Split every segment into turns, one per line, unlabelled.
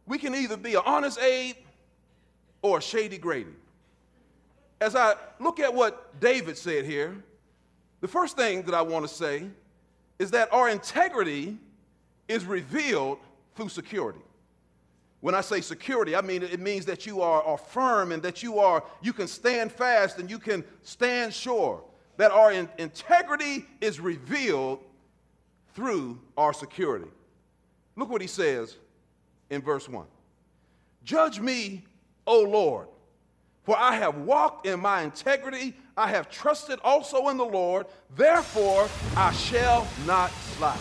We can either be an honest Abe or a shady Grady. As I look at what David said here, the first thing that I want to say is that our integrity is revealed through security. When I say security, I mean it means that you are firm and that you can stand fast and you can stand sure. That our integrity is revealed through our security. Look what he says in verse 1. Judge me, O Lord, for I have walked in my integrity. I have trusted also in the Lord. Therefore, I shall not slide.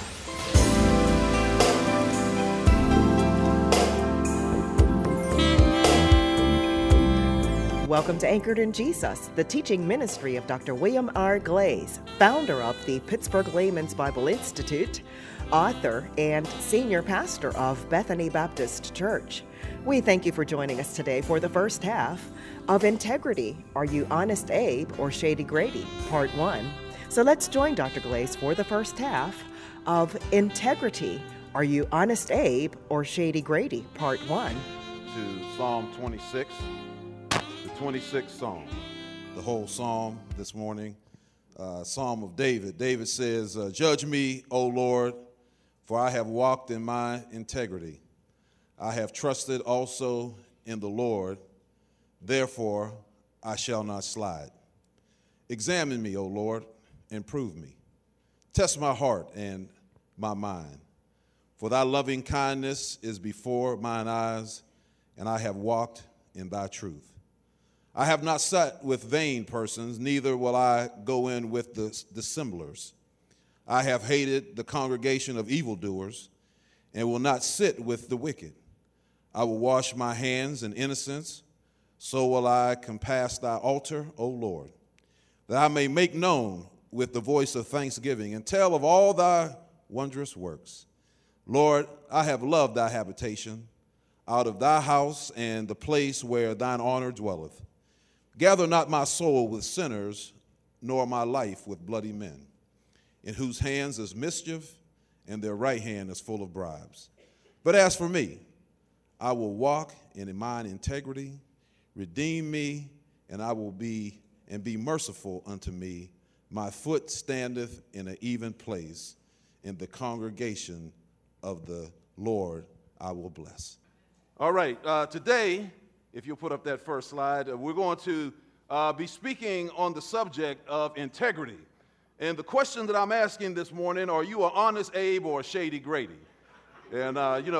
Welcome to Anchored in Jesus, the teaching ministry of Dr. William R. Glaze, founder of the Pittsburgh Layman's Bible Institute, author and senior pastor of Bethany Baptist Church. We thank you for joining us today for the first half of Integrity. Are you Honest Abe or Shady Grady? Part 1. So let's join Dr. Glaze for the first half of Integrity. Are you Honest Abe or Shady Grady? Part 1.
To Psalm 26. 26th Psalm, the whole psalm this morning, Psalm of David. David says, Judge me, O Lord, for I have walked in my integrity. I have trusted also in the Lord, therefore I shall not slide. Examine me, O Lord, and prove me. Test my heart and my mind. For thy loving kindness is before mine eyes, and I have walked in thy truth. I have not sat with vain persons, neither will I go in with the dissemblers. I have hated the congregation of evildoers, and will not sit with the wicked. I will wash my hands in innocence, so will I compass thy altar, O Lord, that I may make known with the voice of thanksgiving, and tell of all thy wondrous works. Lord, I have loved thy habitation, out of thy house and the place where thine honor dwelleth. Gather not my soul with sinners, nor my life with bloody men, in whose hands is mischief, and their right hand is full of bribes. But as for me, I will walk in mine integrity. Redeem me, and I will be merciful unto me. My foot standeth in an even place. In the congregation of the Lord I will bless. All right, today, if you'll put up that first slide, we're going to be speaking on the subject of integrity. And the question that I'm asking this morning, are you an honest Abe or a shady Grady? And,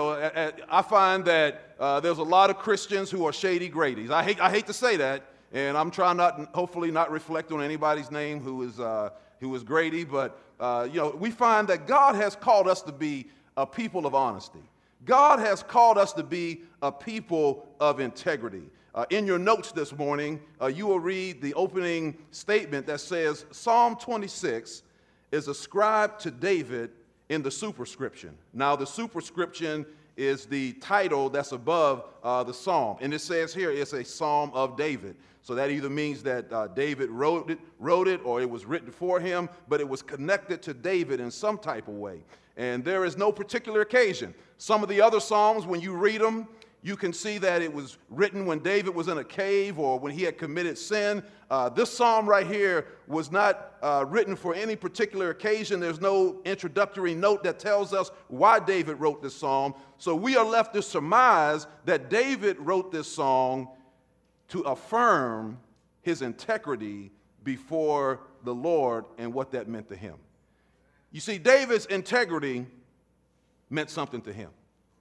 I find that there's a lot of Christians who are shady Gradys. I hate to say that, and I'm trying hopefully not reflect on anybody's name who is Grady, but, we find that God has called us to be a people of honesty. God has called us to be a people of integrity. In your notes this morning, you will read the opening statement that says, Psalm 26 is ascribed to David in the superscription. Now, the superscription is the title that's above the psalm. And it says here it's a psalm of David. So that either means that David wrote it or it was written for him, but it was connected to David in some type of way. And there is no particular occasion. Some of the other psalms, when you read them, you can see that it was written when David was in a cave or when he had committed sin. This psalm right here was not written for any particular occasion. There's no introductory note that tells us why David wrote this psalm. So we are left to surmise that David wrote this song to affirm his integrity before the Lord and what that meant to him. You see, David's integrity meant something to him.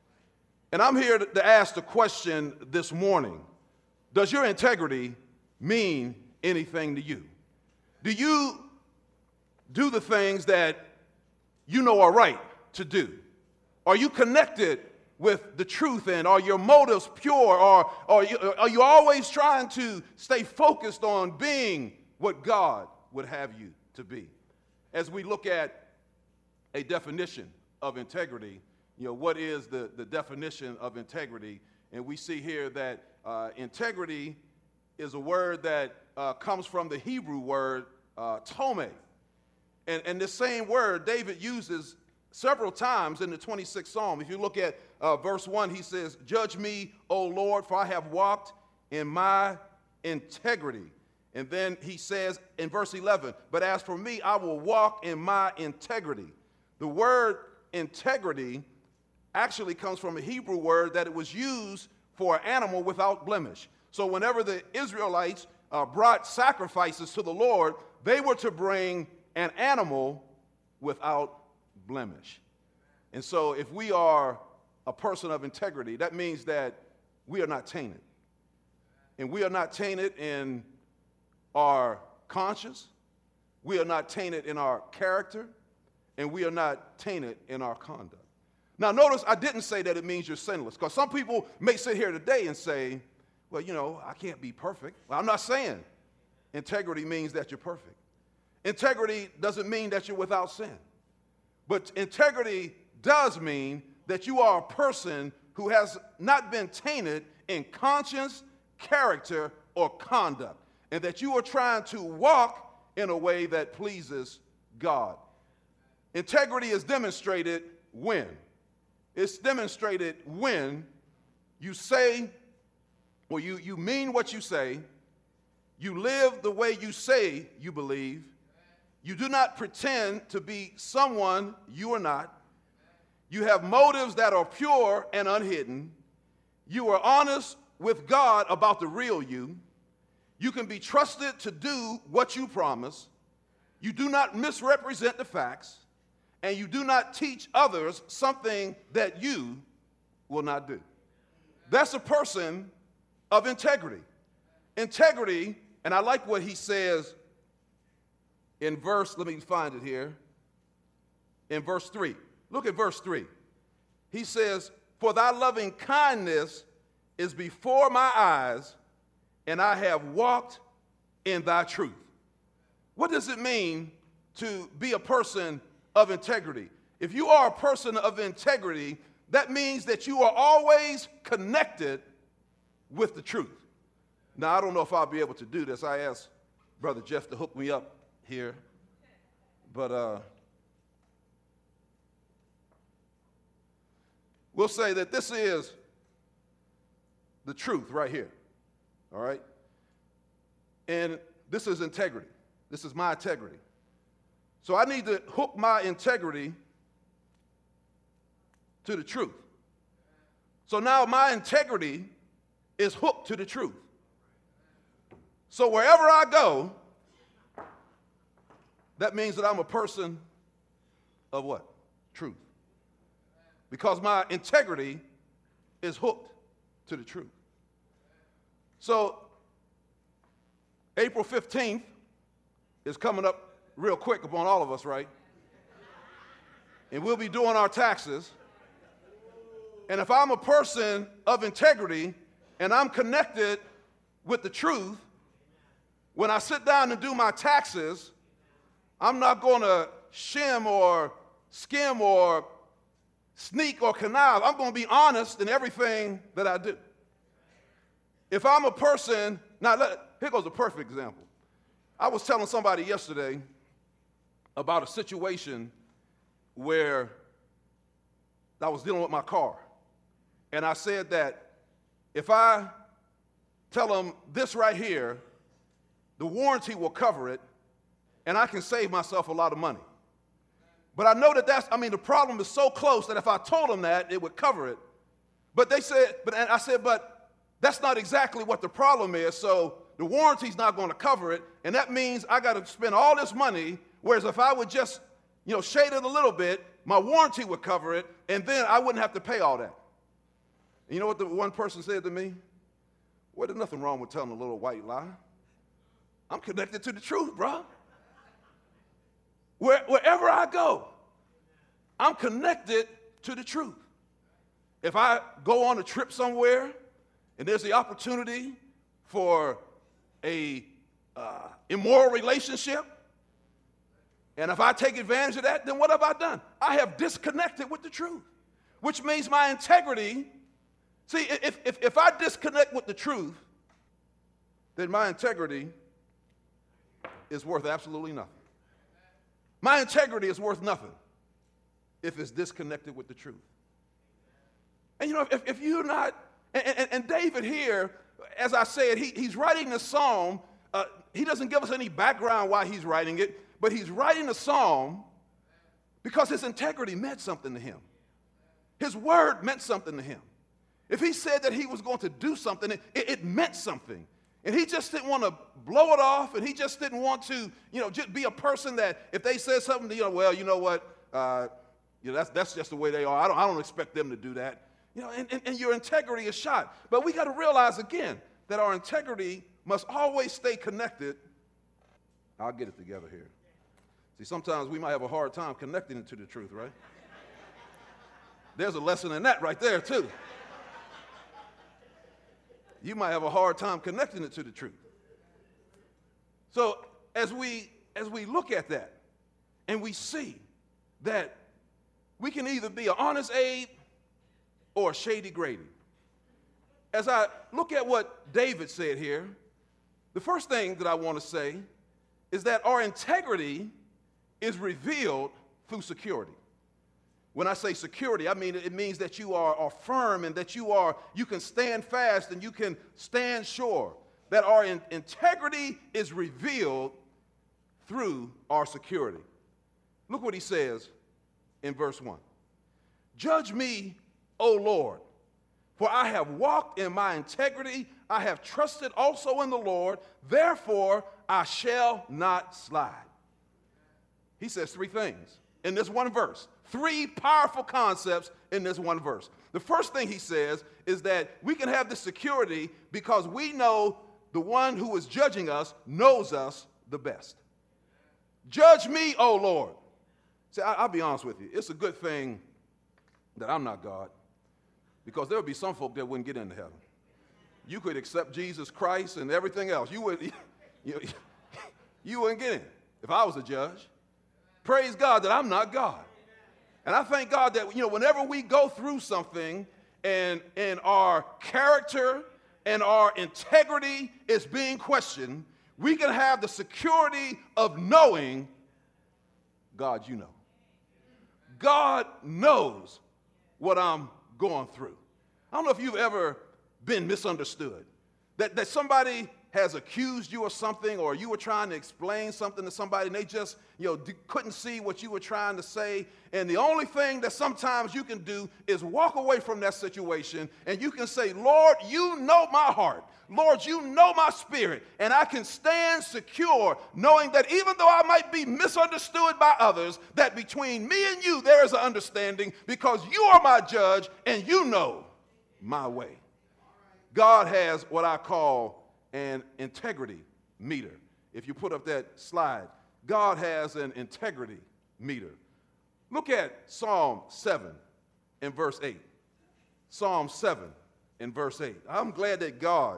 And I'm here to ask the question this morning, does your integrity mean anything to you? Do you do the things that you know are right to do? Are you connected with the truth, and are your motives pure, or are you always trying to stay focused on being what God would have you to be? As we look at a definition of integrity, what is the definition of integrity? And we see here that integrity is a word that comes from the Hebrew word tome. And this same word David uses several times in the 26th Psalm. If you look at verse 1, he says, "Judge me, O Lord, for I have walked in my integrity." And then he says in verse 11, "But as for me, I will walk in my integrity." The word integrity actually comes from a Hebrew word that it was used for an animal without blemish. So whenever the Israelites brought sacrifices to the Lord, they were to bring an animal without blemish. And so if we are a person of integrity, that means that we are not tainted. And we are not tainted in our conscience, we are not tainted in our character, and we are not tainted in our conduct. Now notice I didn't say that it means you're sinless, because some people may sit here today and say, well, you know, I can't be perfect. Well, I'm not saying integrity means that you're perfect. Integrity doesn't mean that you're without sin. But integrity does mean that you are a person who has not been tainted in conscience, character, or conduct, and that you are trying to walk in a way that pleases God. Integrity is demonstrated when? It's demonstrated when you say, or you mean what you say, you live the way you say you believe, you do not pretend to be someone you are not, you have motives that are pure and unhidden, you are honest with God about the real you, you can be trusted to do what you promise, you do not misrepresent the facts, and you do not teach others something that you will not do. That's a person of integrity. Integrity, and I like what he says in verse, let me find it here, in verse 3. Look at verse 3. He says, "For thy loving kindness is before my eyes, and I have walked in thy truth." What does it mean to be a person of integrity? If you are a person of integrity, that means that you are always connected with the truth. Now, I don't know if I'll be able to do this. I asked Brother Jeff to hook me up here, but we'll say that this is the truth right here, all right? And this is integrity. This is my integrity. So I need to hook my integrity to the truth. So now my integrity is hooked to the truth. So wherever I go, that means that I'm a person of what? Truth. Because my integrity is hooked to the truth. So April 15th is coming up real quick upon all of us, right? And we'll be doing our taxes. And if I'm a person of integrity and I'm connected with the truth, when I sit down and do my taxes, I'm not going to shim or skim or sneak or connive. I'm going to be honest in everything that I do. If I'm a person, here goes a perfect example. I was telling somebody yesterday about a situation where I was dealing with my car. And I said that if I tell them this right here, the warranty will cover it, and I can save myself a lot of money. But I know that the problem is so close that if I told them that, it would cover it. But they said, and I said, but that's not exactly what the problem is, so the warranty's not going to cover it, and that means I got to spend all this money, whereas if I would just, shade it a little bit, my warranty would cover it, and then I wouldn't have to pay all that. And you know what the one person said to me? Well, there's nothing wrong with telling a little white lie. I'm connected to the truth, bro. Wherever I go, I'm connected to the truth. If I go on a trip somewhere and there's the opportunity for a immoral relationship, and if I take advantage of that, then what have I done? I have disconnected with the truth, which means my integrity. See, if I disconnect with the truth, then my integrity is worth absolutely nothing. My integrity is worth nothing. if it's disconnected with the truth. And you know, if you're not, and David here, as I said, he's writing the psalm. He doesn't give us any background why he's writing it, but he's writing the psalm because his integrity meant something to him. His word meant something to him. If he said that he was going to do something, it meant something. And he just didn't want to blow it off, and he just didn't want to, just be a person that if they said something, well, you know what, that's just the way they are. I don't expect them to do that. And your integrity is shot. But we got to realize again that our integrity must always stay connected. I'll get it together here. See, sometimes we might have a hard time connecting it to the truth, right? There's a lesson in that right there, too. You might have a hard time connecting it to the truth. So as we look at that and we see that we can either be an honest Abe or a shady Grady. As I look at what David said here, the first thing that I want to say is that our integrity is revealed through security. When I say security, I mean it means that you are firm and that you can stand fast and you can stand sure. That our integrity is revealed through our security. Look what he says in verse 1. Judge me, O Lord, for I have walked in my integrity. I have trusted also in the Lord. Therefore, I shall not slide. He says three things in this one verse. Three powerful concepts in this one verse. The first thing he says is that we can have the security because we know the one who is judging us knows us the best. Judge me, O Lord. See, I'll be honest with you. It's a good thing that I'm not God, because there would be some folk that wouldn't get into heaven. You could accept Jesus Christ and everything else. You wouldn't get in if I was a judge. Praise God that I'm not God. And I thank God that, whenever we go through something and our character and our integrity is being questioned, we can have the security of knowing, God, you know. God knows what I'm going through. I don't know if you've ever been misunderstood, that somebody has accused you of something, or you were trying to explain something to somebody and they just couldn't see what you were trying to say. And the only thing that sometimes you can do is walk away from that situation and you can say, Lord, you know my heart. Lord, you know my spirit. And I can stand secure knowing that even though I might be misunderstood by others, that between me and you there is an understanding, because you are my judge and you know my way. God has what I call an integrity meter. If you put up that slide, God has an integrity meter. Look at Psalm 7 and verse 8. Psalm 7 and verse 8. I'm glad that God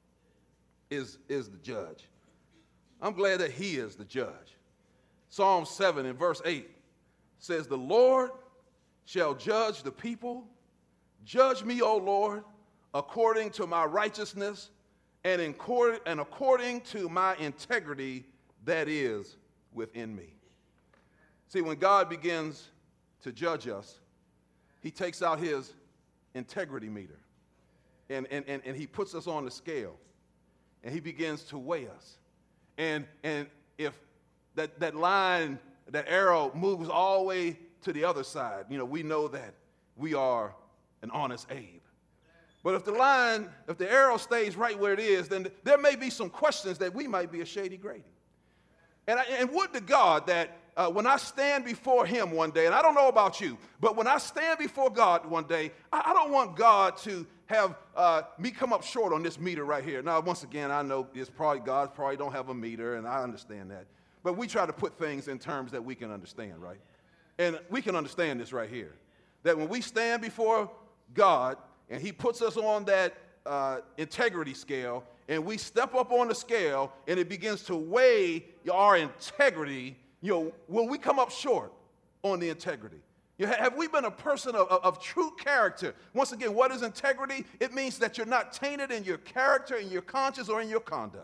is the judge. I'm glad that he is the judge. Psalm 7 and verse 8 says, the Lord shall judge the people. Judge me, O Lord, according to my righteousness and according to my integrity that is within me. See, when God begins to judge us, he takes out his integrity meter and he puts us on the scale and he begins to weigh us. And if that line, that arrow moves all the way to the other side, we know that we are an honest Abe. But if the arrow stays right where it is, then there may be some questions that we might be a shady Grady. And would to God that when I stand before him one day, and I don't know about you, but when I stand before God one day, I don't want God to have me come up short on this meter right here. Now, once again, I know God probably don't have a meter, and I understand that. But we try to put things in terms that we can understand, right? And we can understand this right here, that when we stand before God, and he puts us on that integrity scale, and we step up on the scale, and it begins to weigh our integrity, will we come up short on the integrity? Have we been a person of true character? Once again, what is integrity? It means that you're not tainted in your character, in your conscience, or in your conduct.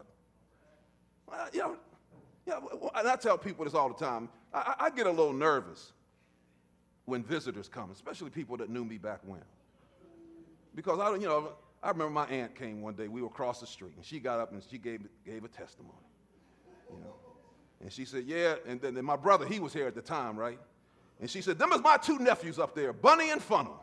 And I tell people this all the time. I get a little nervous when visitors come, especially people that knew me back when. Because I remember my aunt came one day. We were across the street, and she got up and she gave a testimony, And she said, yeah, and then my brother, he was here at the time, right? And she said, them is my two nephews up there, Bunny and Funnel.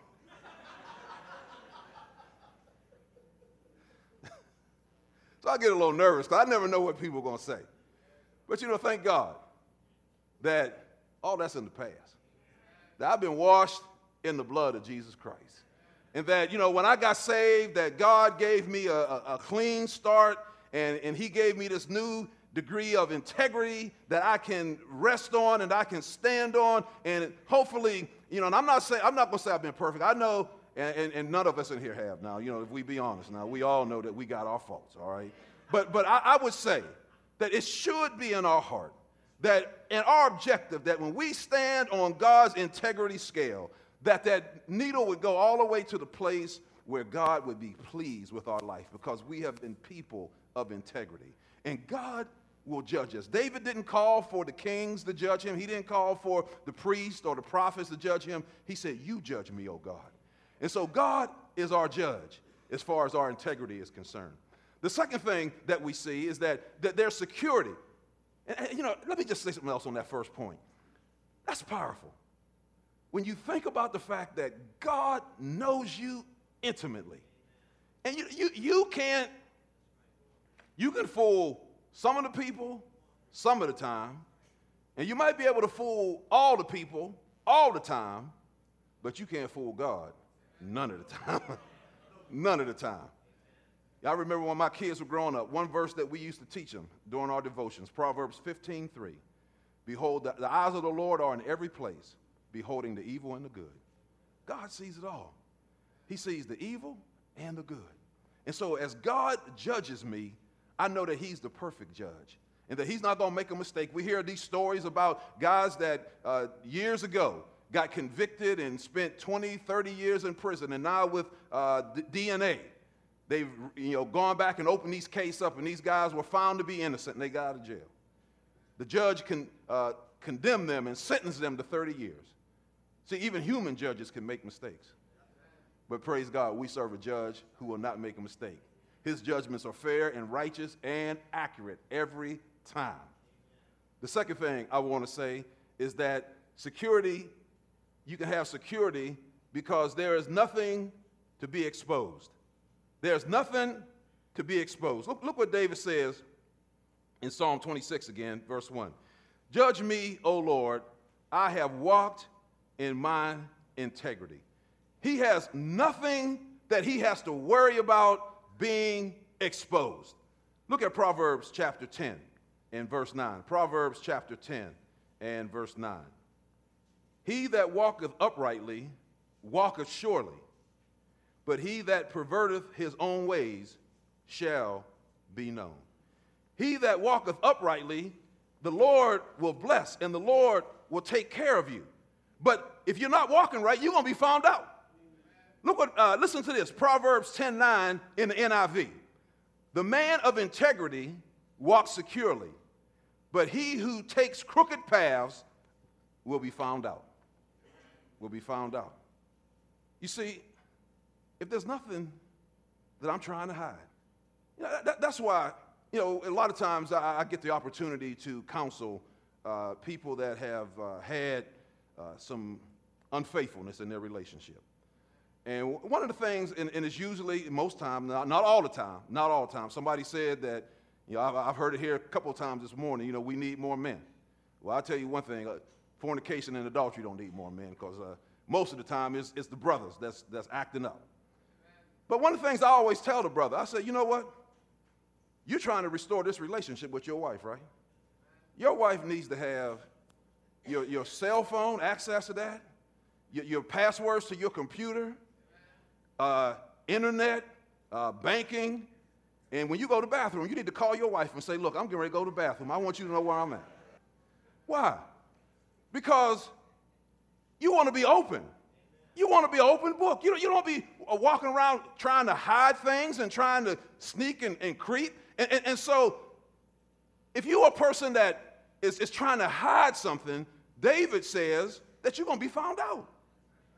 So I get a little nervous because I never know what people are going to say. But, thank God that all that's in the past. That I've been washed in the blood of Jesus Christ. And that, when I got saved, that God gave me a clean start, and he gave me this new degree of integrity that I can rest on and I can stand on. And hopefully, and I'm not going to say I've been perfect. I know, and none of us in here have now, if we be honest now, we all know that we got our faults, all right? But I would say that it should be in our heart that in our objective that when we stand on God's integrity scale, that needle would go all the way to the place where God would be pleased with our life because we have been people of integrity. And God will judge us. David didn't call for the kings to judge him. He didn't call for the priests or the prophets to judge him. He said, you judge me, O God. And so God is our judge as far as our integrity is concerned. The second thing that we see is that there's security. And let me just say something else on that first point. That's powerful. When you think about the fact that God knows you intimately, and you can fool some of the people some of the time, and you might be able to fool all the people all the time, but you can't fool God none of the time. None of the time. I remember when my kids were growing up, one verse that we used to teach them during our devotions, Proverbs 15:3. Behold, the eyes of the Lord are in every place, beholding the evil and the good. God sees it all. He sees the evil and the good. And so as God judges me, I know that he's the perfect judge and that he's not going to make a mistake. We hear these stories about guys that years ago got convicted and spent 20, 30 years in prison, and now with DNA, they've gone back and opened these cases up, and these guys were found to be innocent, and they got out of jail. The judge condemned them and sentenced them to 30 years. See, even human judges can make mistakes. But praise God, we serve a judge who will not make a mistake. His judgments are fair and righteous and accurate every time. The second thing I want to say is that security, you can have security because there is nothing to be exposed. There's nothing to be exposed. Look what David says in Psalm 26 again, verse 1. Judge me, O Lord, I have walked in my integrity. He has nothing that he has to worry about being exposed. Look at Proverbs chapter 10 and verse 9. Proverbs chapter 10 and verse 9. He that walketh uprightly walketh surely, but he that perverteth his own ways shall be known. He that walketh uprightly, the Lord will bless, and the Lord will take care of you. But if you're not walking right, you're going to be found out. Look what, listen to this, Proverbs 10:9 in the NIV. The man of integrity walks securely, but he who takes crooked paths will be found out. Will be found out. You see, if there's nothing that I'm trying to hide, that's why, a lot of times I get the opportunity to counsel people that have had some unfaithfulness in their relationship. And one of the things, and it's usually, most time, not all the time, somebody said that, I've heard it here a couple of times this morning, we need more men. Well, I'll tell you one thing, fornication and adultery don't need more men because most of the time it's the brothers that's acting up. But one of the things I always tell the brother, I say, you know what? You're trying to restore this relationship with your wife, right? Your wife needs to have your cell phone, access to that, your passwords to your computer, internet, banking, and when you go to the bathroom, you need to call your wife and say, look, I'm getting ready to go to the bathroom. I want you to know where I'm at. Why? Because you want to be open. You want to be an open book. You don't be walking around trying to hide things and trying to sneak and creep. And so if you're a person that is trying to hide something, David says that you're going to be found out.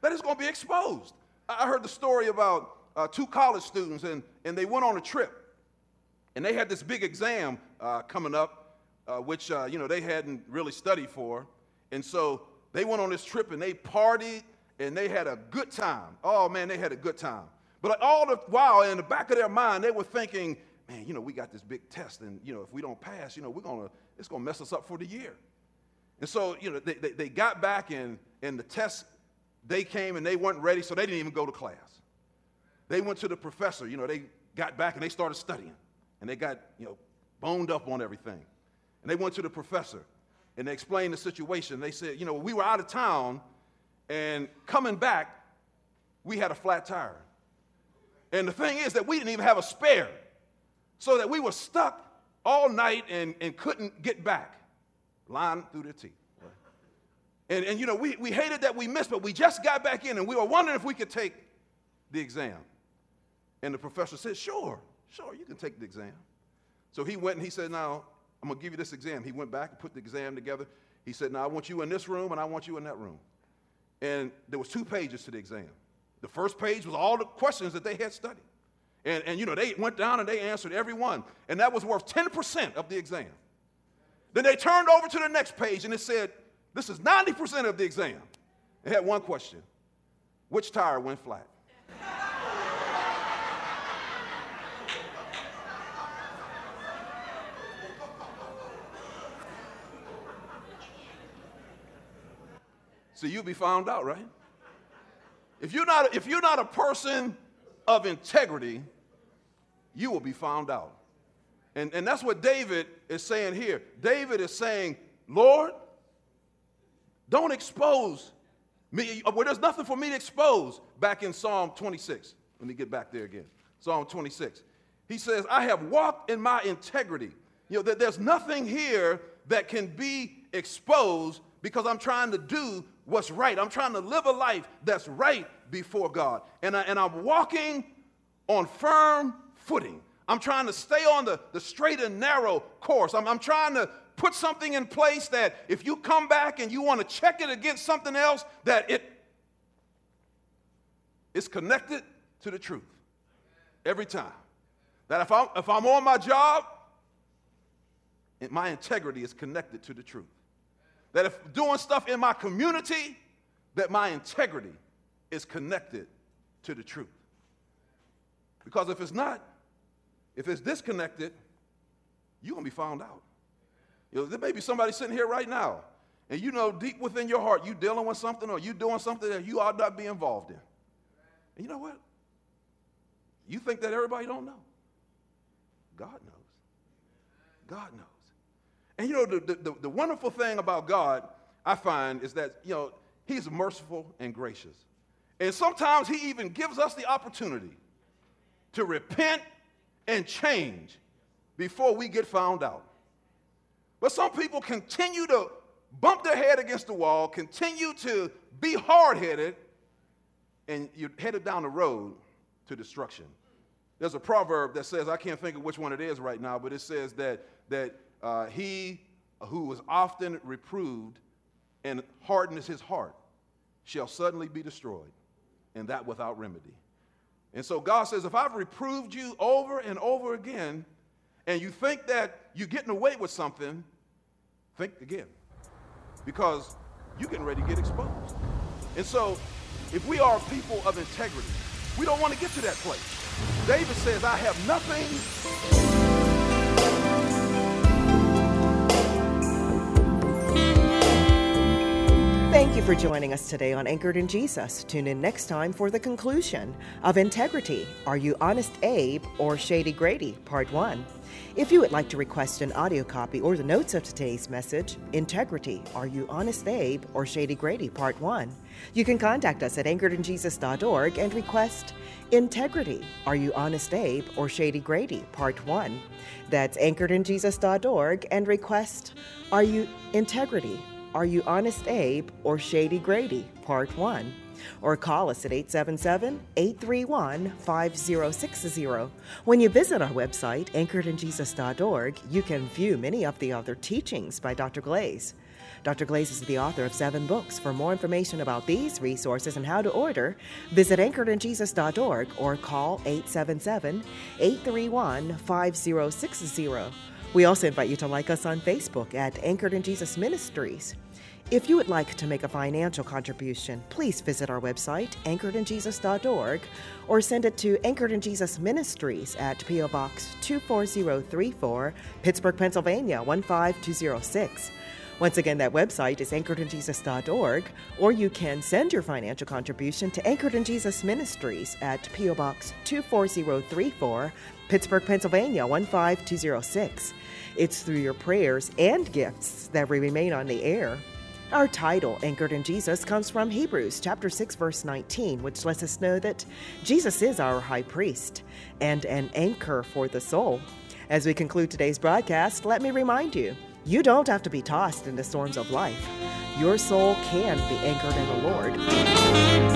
that it's going to be exposed. I heard the story about 2 college students, and they went on a trip, and they had this big exam coming up, which they hadn't really studied for. And so they went on this trip, and they partied, and they had a good time. Oh, man, they had a good time. But all the while, in the back of their mind, they were thinking, man, we got this big test, and, if we don't pass, it's going to mess us up for the year. And so, they got back, and the test, they came, and they weren't ready, so they didn't even go to class. They went to the professor. They got back, and they started studying, and they got, boned up on everything. And they went to the professor, and they explained the situation. They said, we were out of town, and coming back, we had a flat tire. And the thing is that we didn't even have a spare, so that we were stuck all night and couldn't get back, lying through their teeth. Right? And we hated that we missed, but we just got back in, and we were wondering if we could take the exam. And the professor said, sure, you can take the exam. So he went and he said, now, I'm going to give you this exam. He went back and put the exam together. He said, now, I want you in this room, and I want you in that room. And there was 2 pages to the exam. The first page was all the questions that they had studied. And they went down and they answered every one. And that was worth 10% of the exam. Then they turned over to the next page, and it said, this is 90% of the exam. It had one question. Which tire went flat? So you'll be found out, right? If you're not a person of integrity, you will be found out. And that's what David is saying here. David is saying, Lord, don't expose me. Well, there's nothing for me to expose. Back in Psalm 26. Let me get back there again. Psalm 26. He says, I have walked in my integrity. That there's nothing here that can be exposed because I'm trying to do what's right. I'm trying to live a life that's right before God. And I'm walking on firm footing. I'm trying to stay on the straight and narrow course. I'm trying to put something in place that if you come back and you want to check it against something else, that it's connected to the truth every time. That if I'm on my job, my integrity is connected to the truth. That if doing stuff in my community, that my integrity is connected to the truth. Because if it's not, if it's disconnected, you're going to be found out. There may be somebody sitting here right now, and deep within your heart, you dealing with something or you doing something that you ought not be involved in. And you know what? You think that everybody don't know. God knows. God knows. And the wonderful thing about God, I find, is that, he's merciful and gracious. And sometimes he even gives us the opportunity to repent and change before we get found out. But some people continue to bump their head against the wall, continue to be hard-headed, and you're headed down the road to destruction. There's a proverb that says, I can't think of which one it is right now, but it says that he who was often reproved and hardens his heart shall suddenly be destroyed, and that without remedy. And so God says, if I've reproved you over and over again, and you think that you're getting away with something, think again, because you're getting ready to get exposed. And so if we are people of integrity, we don't want to get to that place. David says, I have nothing.
Thank you for joining us today on Anchored in Jesus. Tune in next time for the conclusion of Integrity. Are you Honest Abe or Shady Grady? Part 1. If you would like to request an audio copy or the notes of today's message, Integrity, Are You Honest Abe or Shady Grady? Part 1, you can contact us at anchoredinjesus.org and request Integrity, Are You Honest Abe or Shady Grady? Part 1. That's anchoredinjesus.org and request Integrity, Are You Honest Abe or Shady Grady? Part 1. Or call us at 877-831-5060. When you visit our website, anchoredinjesus.org, you can view many of the other teachings by Dr. Glaze. Dr. Glaze is the author of 7 books. For more information about these resources and how to order, visit anchoredinjesus.org or call 877-831-5060. We also invite you to like us on Facebook at Anchored in Jesus Ministries. If you would like to make a financial contribution, please visit our website, anchoredinjesus.org, or send it to Anchored in Jesus Ministries at P.O. Box 24034, Pittsburgh, Pennsylvania 15206. Once again, that website is anchoredinjesus.org, or you can send your financial contribution to Anchored in Jesus Ministries at P.O. Box 24034, Pittsburgh, Pennsylvania 15206. It's through your prayers and gifts that we remain on the air. Our title, Anchored in Jesus, comes from Hebrews chapter 6, verse 19, which lets us know that Jesus is our high priest and an anchor for the soul. As we conclude today's broadcast, let me remind you, you don't have to be tossed in the storms of life. Your soul can be anchored in the Lord.